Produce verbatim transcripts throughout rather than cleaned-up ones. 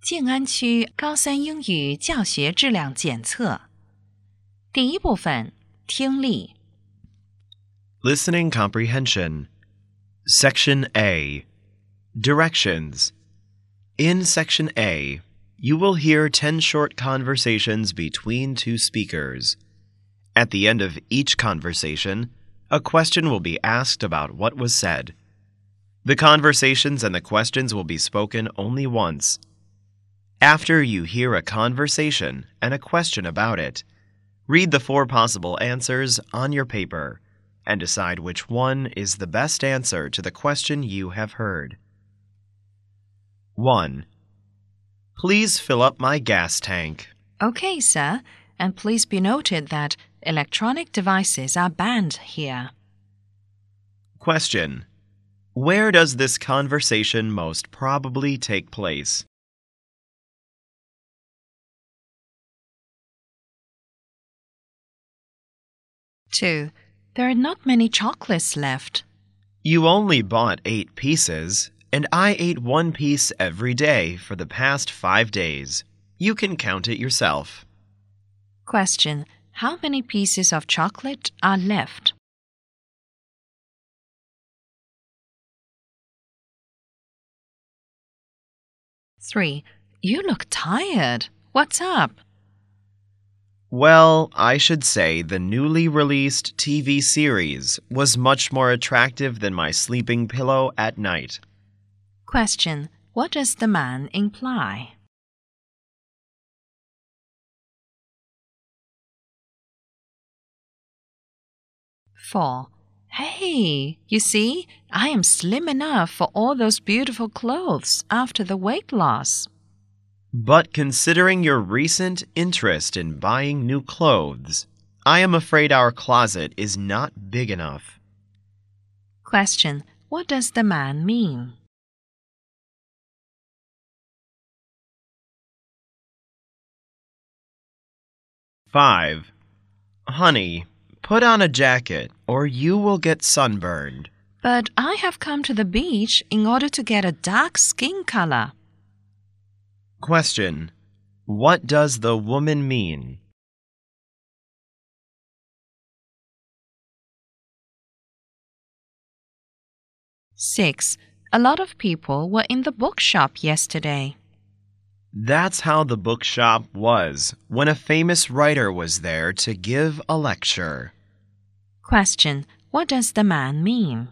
静安区高三英语教学质量检测。第一部分，听力。 Listening Comprehension. Section A. Directions. In Section A, you will hear ten short conversations between two speakers. At the end of each conversation, a question will be asked about what was said. The conversations and the questions will be spoken only once. After you hear a conversation and a question about it, read the four possible answers on your paper and decide which one is the best answer to the question you have heard. one. Please fill up my gas tank. Okay, sir, and please be noted that electronic devices are banned here. Question. Where does this conversation most probably take place? two. There are not many chocolates left. You only bought eight pieces, and I ate one piece every day for the past five days. You can count it yourself. Question. How many pieces of chocolate are left? three. You look tired. What's up? Well, I should say the newly released T V series was much more attractive than my sleeping pillow at night. Question. What does the man imply? four. Hey, you see, I am slim enough for all those beautiful clothes after the weight loss. But considering your recent interest in buying new clothes, I am afraid our closet is not big enough. Question. What does the man mean? five. Honey, put on a jacket or you will get sunburned. But I have come to the beach in order to get a dark skin color. Question. What does the woman mean? six. A lot of people were in the bookshop yesterday. That's how the bookshop was when a famous writer was there to give a lecture. Question. What does the man mean?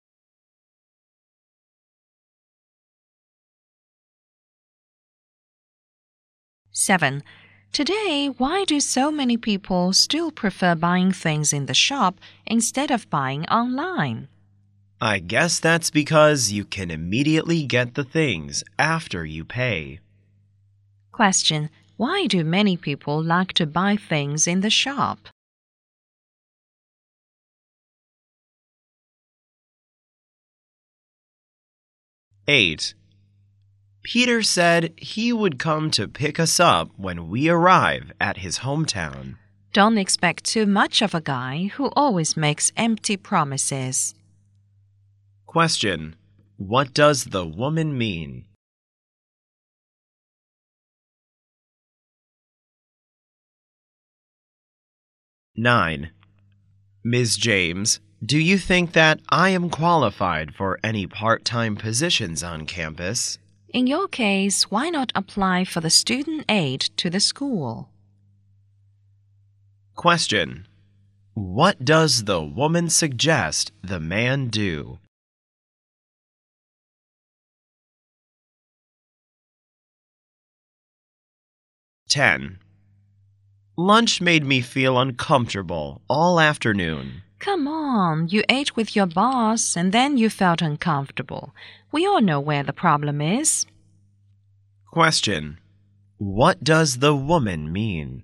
seven. Today, why do so many people still prefer buying things in the shop instead of buying online? I guess that's because you can immediately get the things after you pay. Question. Why do many people like to buy things in the shop? eight. Peter said he would come to pick us up when we arrive at his hometown. Don't expect too much of a guy who always makes empty promises. Question. What does the woman mean? nine. Miz James, do you think that I am qualified for any part-time positions on campus? In your case, why not apply for the student aid to the school? Question. What does the woman suggest the man do? ten. Lunch made me feel uncomfortable all afternoon. Come on, you ate with your boss and then you felt uncomfortable. We all know where the problem is. Question. What does the woman mean?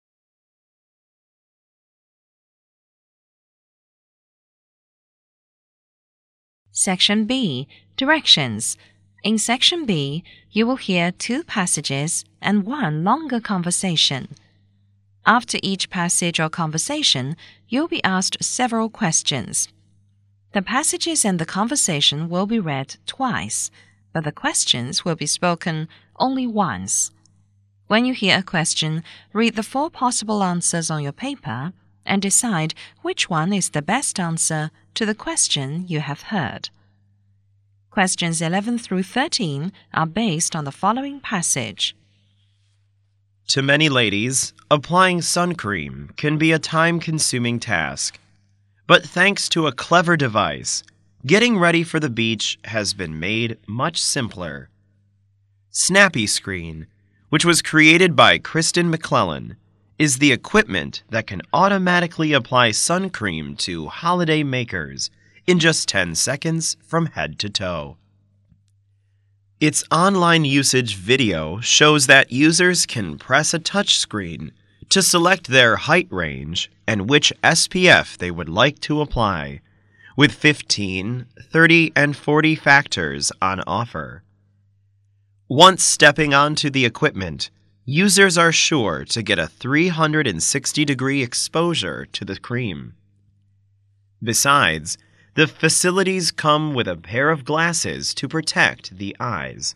Section B. Directions. In Section B, you will hear two passages and one longer conversation. After each passage or conversation, you'll be asked several questions. The passages and the conversation will be read twice. but the questions will be spoken only once. When you hear a question, read the four possible answers on your paper and decide which one is the best answer to the question you have heard. Questions eleven through thirteen are based on the following passage. To many ladies, applying sun cream can be a time-consuming task. But thanks to a clever device, getting ready for the beach has been made much simpler. Snappy Screen, which was created by Kristen McClellan, is the equipment that can automatically apply sun cream to holiday makers in just ten seconds from head to toe. Its online usage video shows that users can press a touchscreen to select their height range and which S P F they would like to apply, with fifteen, thirty, and forty factors on offer. Once stepping onto the equipment, users are sure to get a three hundred sixty degree exposure to the cream. Besides, the facilities come with a pair of glasses to protect the eyes.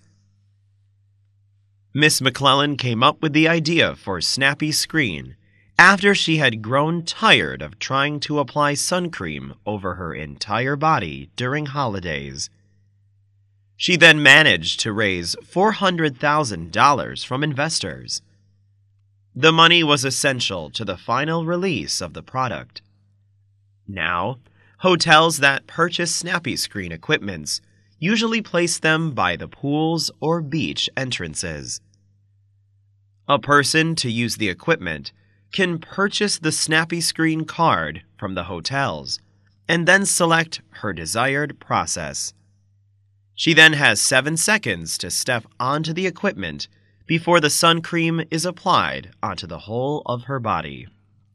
Miss McClellan came up with the idea for Snappy Screen after she had grown tired of trying to apply sun cream over her entire body during holidays. She then managed to raise four hundred thousand dollars from investors. The money was essential to the final release of the product. Now, hotels that purchase Snappy Screen equipments usually place them by the pools or beach entrances. A person to use the equipment can purchase the Snappy Screen card from the hotels and then select her desired process. She then has seven seconds to step onto the equipment before the sun cream is applied onto the whole of her body.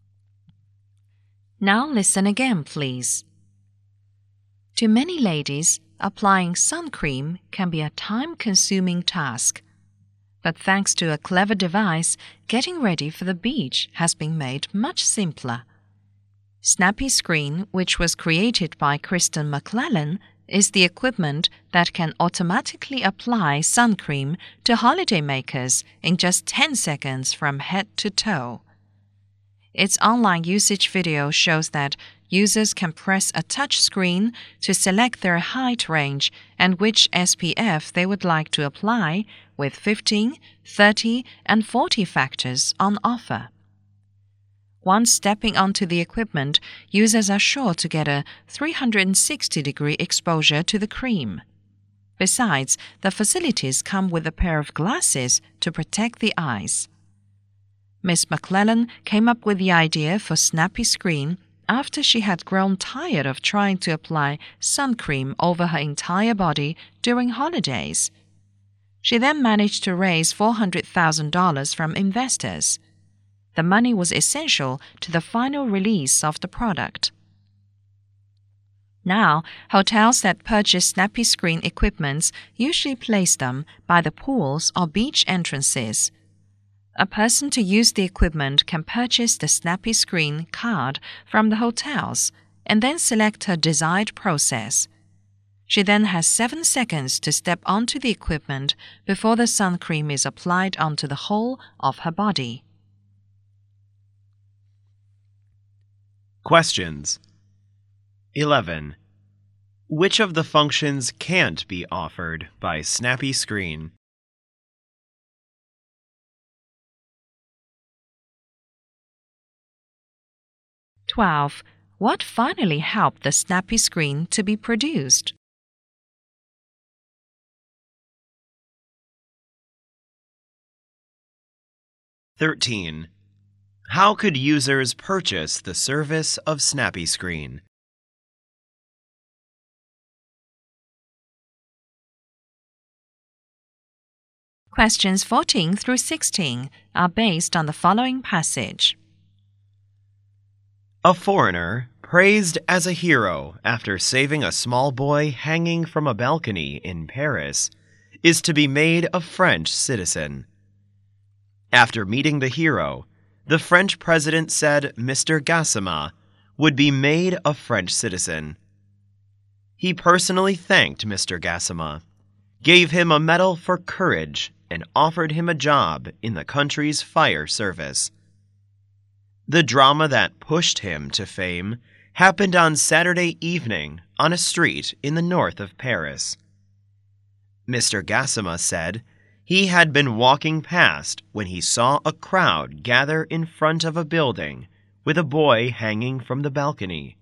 Now listen again, please. To many ladies, applying sun cream can be a time-consuming task. But thanks to a clever device, getting ready for the beach has been made much simpler. Snappy Screen, which was created by Kristen McClellan, is the equipment that can automatically apply sun cream to holidaymakers in just ten seconds from head to toe. Its online usage video shows that users can press a touch screen to select their height range and which S P F they would like to apply, with fifteen, thirty, and forty factors on offer. Once stepping onto the equipment, users are sure to get a three hundred sixty degree exposure to the cream. Besides, the facilities come with a pair of glasses to protect the eyes. Miss McClellan came up with the idea for Snappy Screen after she had grown tired of trying to apply sun cream over her entire body during holidays. She then managed to raise four hundred thousand dollars from investors. The money was essential to the final release of the product. Now, hotels that purchase Snappy Screen equipments usually place them by the pools or beach entrances. A person to use the equipment can purchase the Snappy Screen card from the hotels and then select her desired process. She then has seven seconds to step onto the equipment before the sun cream is applied onto the whole of her body. Questions. eleven. Which of the functions can't be offered by Snappy Screen? twelve. What finally helped the Snappy Screen to be produced? thirteen. How could users purchase the service of Snappy Screen? Questions fourteen through sixteen are based on the following passage. A foreigner, praised as a hero after saving a small boy hanging from a balcony in Paris, is to be made a French citizen. After meeting the hero, the French president said Mister Gassama would be made a French citizen. He personally thanked Mister Gassama, gave him a medal for courage, and offered him a job in the country's fire service. The drama that pushed him to fame happened on Saturday evening on a street in the north of Paris. Mister Gassama said he had been walking past when he saw a crowd gather in front of a building with a boy hanging from the balcony.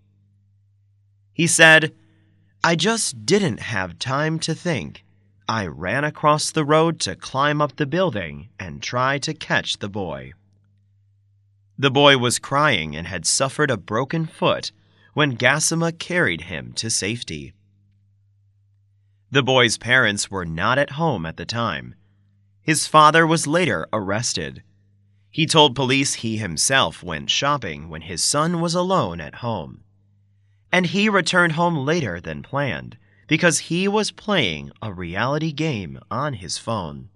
He said, "I just didn't have time to think. I ran across the road to climb up the building and try to catch the boy." The boy was crying and had suffered a broken foot when Gassama carried him to safety. The boy's parents were not at home at the time. His father was later arrested. He told police he himself went shopping when his son was alone at home. And he returned home later than planned because he was playing a reality game on his phone.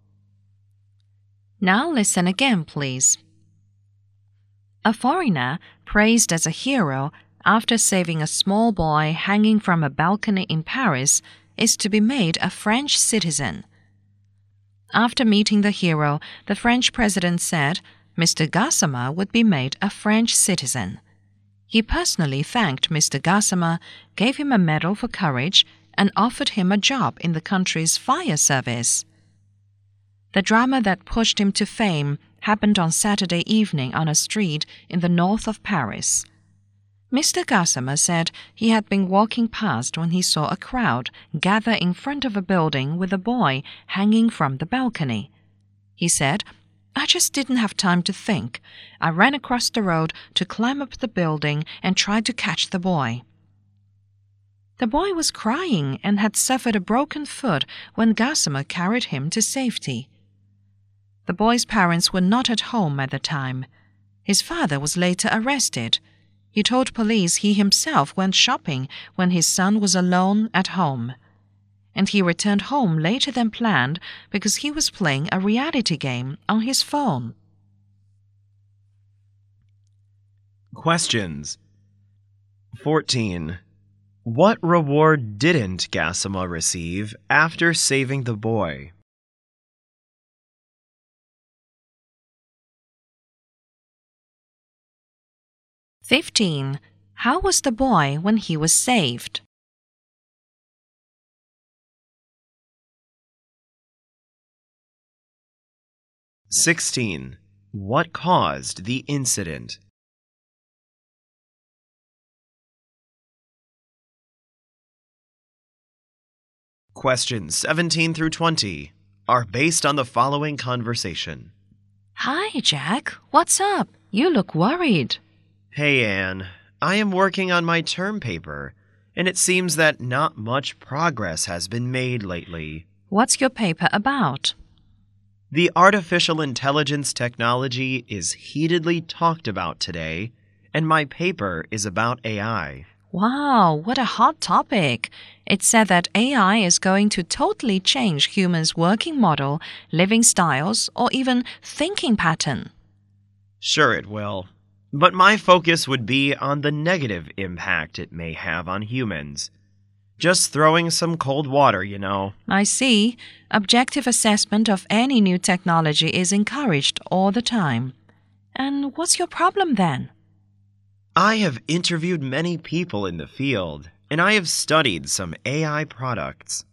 Now listen again, please. A foreigner praised as a hero after saving a small boy hanging from a balcony in Paris is to be made a French citizen. After meeting the hero, the French president said Mister Gassama would be made a French citizen. He personally thanked Mister Gassama, gave him a medal for courage, and offered him a job in the country's fire service. The drama that pushed him to fame happened on Saturday evening on a street in the north of Paris. Mister Gassama said he had been walking past when he saw a crowd gather in front of a building with a boy hanging from the balcony. He said, "I just didn't have time to think. I ran across the road to climb up the building and tried to catch the boy." The boy was crying and had suffered a broken foot when Gassama carried him to safety. The boy's parents were not at home at the time. His father was later arrested. He told police he himself went shopping when his son was alone at home. And he returned home later than planned because he was playing a reality game on his phone. Questions. fourteen. What reward didn't Gassama receive after saving the boy? fifteen. How was the boy when he was saved? sixteen. What caused the incident? Questions seventeen through twenty are based on the following conversation. Hi, Jack. What's up? You look worried. Hey, Anne. I am working on my term paper, and it seems that not much progress has been made lately. What's your paper about? The artificial intelligence technology is heatedly talked about today, and my paper is about A I. Wow, what a hot topic. It's said that A I is going to totally change humans' working model, living styles, or even thinking pattern. Sure it will. But my focus would be on the negative impact it may have on humans. Just throwing some cold water, you know. I see. Objective assessment of any new technology is encouraged all the time. And what's your problem then? I have interviewed many people in the field, and I have studied some A I products.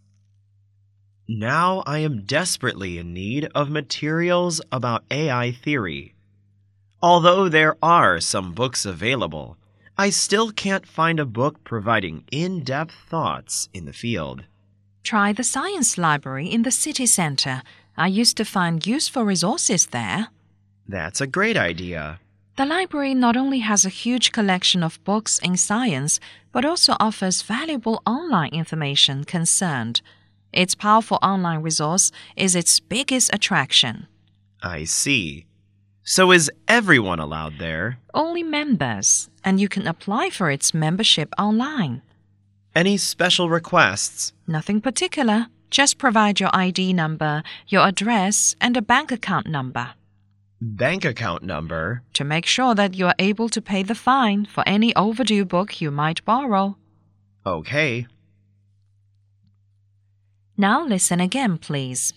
Now I am desperately in need of materials about A I theory. Although there are some books available, I still can't find a book providing in-depth thoughts in the field. Try the science library in the city center. I used to find useful resources there. That's a great idea. The library not only has a huge collection of books in science, but also offers valuable online information concerned. Its powerful online resource is its biggest attraction. I see. So is everyone allowed there? Only members, and you can apply for its membership online. Any special requests? Nothing particular. Just provide your I D number, your address, and a bank account number. Bank account number? To make sure that you are able to pay the fine for any overdue book you might borrow. Okay. Now listen again, please.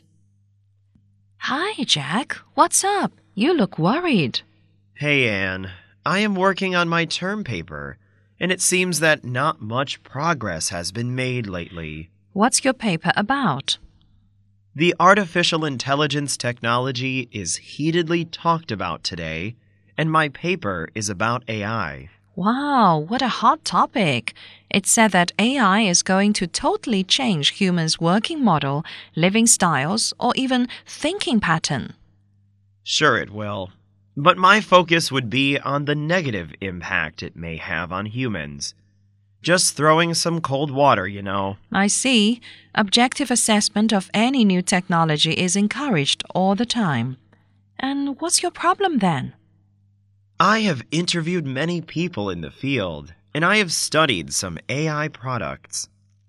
Hi, Jack. What's up? You look worried. Hey, Anne. I am working on my term paper, and it seems that not much progress has been made lately. What's your paper about? The artificial intelligence technology is heatedly talked about today, and my paper is about A I. Wow, what a hot topic. It's said that A I is going to totally change humans' working model, living styles, or even thinking pattern. Sure, it will. But my focus would be on the negative impact it may have on humans. Just throwing some cold water, you know. I see. Objective assessment of any new technology is encouraged all the time. And what's your problem then? I have interviewed many people in the field, and I have studied some A I products.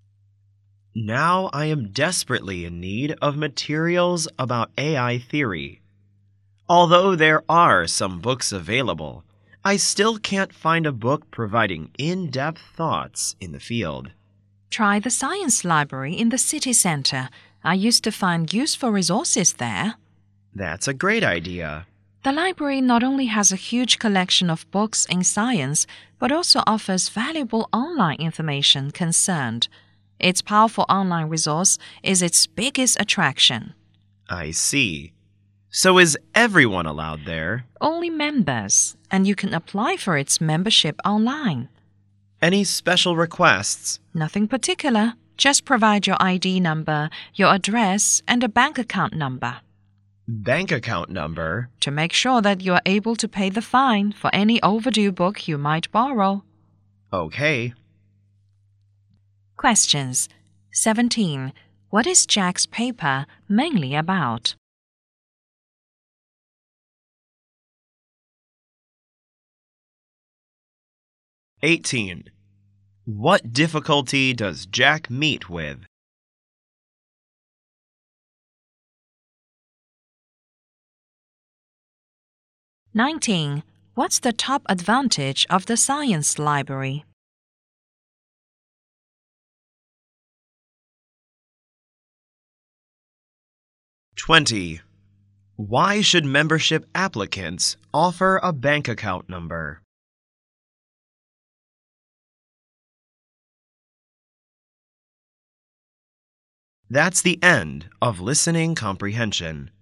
Now I am desperately in need of materials about A I theory. Although there are some books available, I still can't find a book providing in-depth thoughts in the field. Try the science library in the city center. I used to find useful resources there. That's a great idea. The library not only has a huge collection of books in science, but also offers valuable online information concerned. Its powerful online resource is its biggest attraction. I see. So is everyone allowed there? Only members, and you can apply for its membership online. Any special requests? Nothing particular. Just provide your I D number, your address, and a bank account number. Bank account number? To make sure that you are able to pay the fine for any overdue book you might borrow. Okay. Questions. seventeen. What is Jack's paper mainly about? eighteen. What difficulty does Jack meet with? nineteen. What's the top advantage of the science library? twenty. Why should membership applicants offer a bank account number? That's the end of listening comprehension.